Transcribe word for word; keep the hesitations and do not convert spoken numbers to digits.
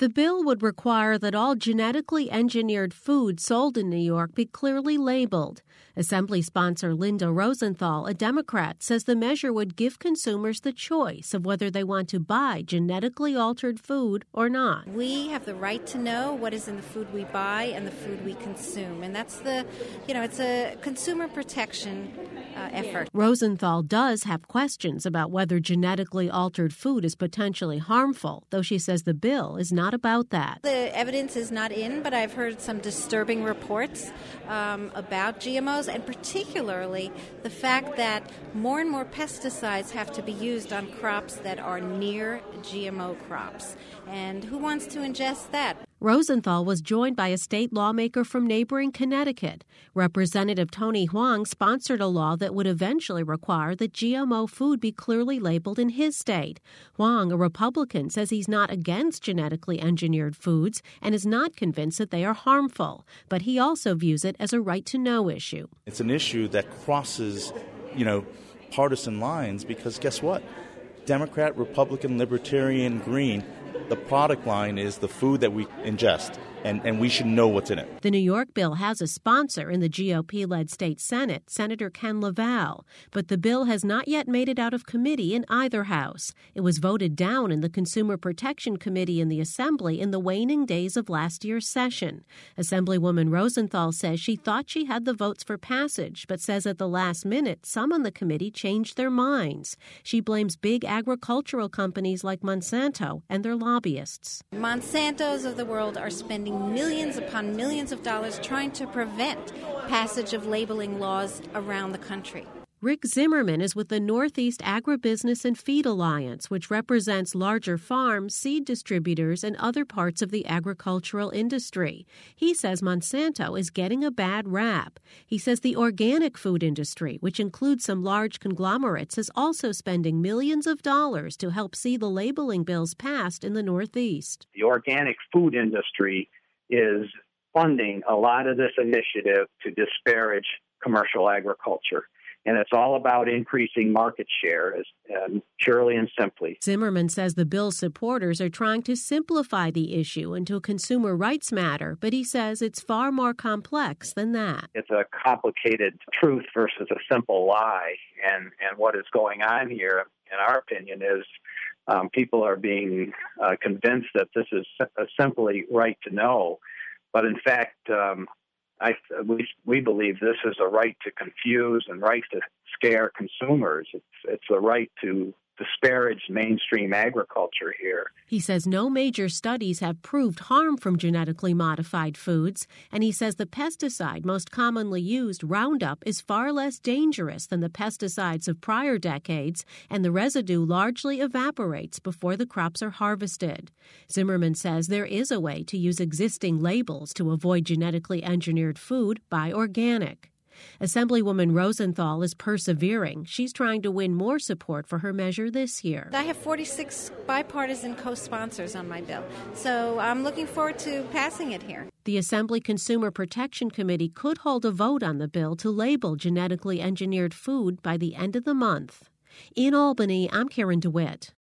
The bill would require that all genetically engineered food sold in New York be clearly labeled. Assembly sponsor Linda Rosenthal, a Democrat, says the measure would give consumers the choice of whether they want to buy genetically altered food or not. We have the right to know what is in the food we buy and the food we consume. And that's the, you know, it's a consumer protection uh, effort. Rosenthal does have questions about whether genetically altered food is potentially harmful, though she says the bill is not about that. The evidence is not in, but I've heard some disturbing reports um, about G M Os, and particularly the fact that more and more pesticides have to be used on crops that are near G M O crops. And who wants to ingest that? Rosenthal was joined by a state lawmaker from neighboring Connecticut. Representative Tony Hwang sponsored a law that would eventually require that G M O food be clearly labeled in his state. Hwang, a Republican, says he's not against genetically engineered foods and is not convinced that they are harmful. But he also views it as a right-to-know issue. It's an issue that crosses, you know, partisan lines because guess what? Democrat, Republican, Libertarian, Green, the product line is the food that we ingest, and, and we should know what's in it. The New York bill has a sponsor in the G O P-led state Senate, Senator Ken LaValle, but the bill has not yet made it out of committee in either house. It was voted down in the Consumer Protection Committee in the Assembly in the waning days of last year's session. Assemblywoman Rosenthal says she thought she had the votes for passage, but says at the last minute some on the committee changed their minds. She blames big agricultural companies like Monsanto and their lobbyists. Monsantos of the world are spending millions upon millions of dollars trying to prevent passage of labeling laws around the country. Rick Zimmerman is with the Northeast Agribusiness and Feed Alliance, which represents larger farms, seed distributors, and other parts of the agricultural industry. He says Monsanto is getting a bad rap. He says the organic food industry, which includes some large conglomerates, is also spending millions of dollars to help see the labeling bills passed in the Northeast. The organic food industry is funding a lot of this initiative to disparage commercial agriculture. And it's all about increasing market share, as, um, purely and simply. Zimmerman says the bill's supporters are trying to simplify the issue into a consumer rights matter, but he says it's far more complex than that. It's a complicated truth versus a simple lie. And, and what is going on here, in our opinion, is um, people are being uh, convinced that this is a simply right to know. But in fact, um, I, we, we believe this is a right to confuse and right to scare consumers. It's, it's a right to disparage mainstream agriculture here. He says no major studies have proved harm from genetically modified foods, and he says the pesticide most commonly used, Roundup, is far less dangerous than the pesticides of prior decades, and the residue largely evaporates before the crops are harvested. Zimmerman says there is a way to use existing labels to avoid genetically engineered food by organic. Assemblywoman Rosenthal is persevering. She's trying to win more support for her measure this year. I have forty-six bipartisan co-sponsors on my bill, so I'm looking forward to passing it here. The Assembly Consumer Protection Committee could hold a vote on the bill to label genetically engineered food by the end of the month. In Albany, I'm Karen DeWitt.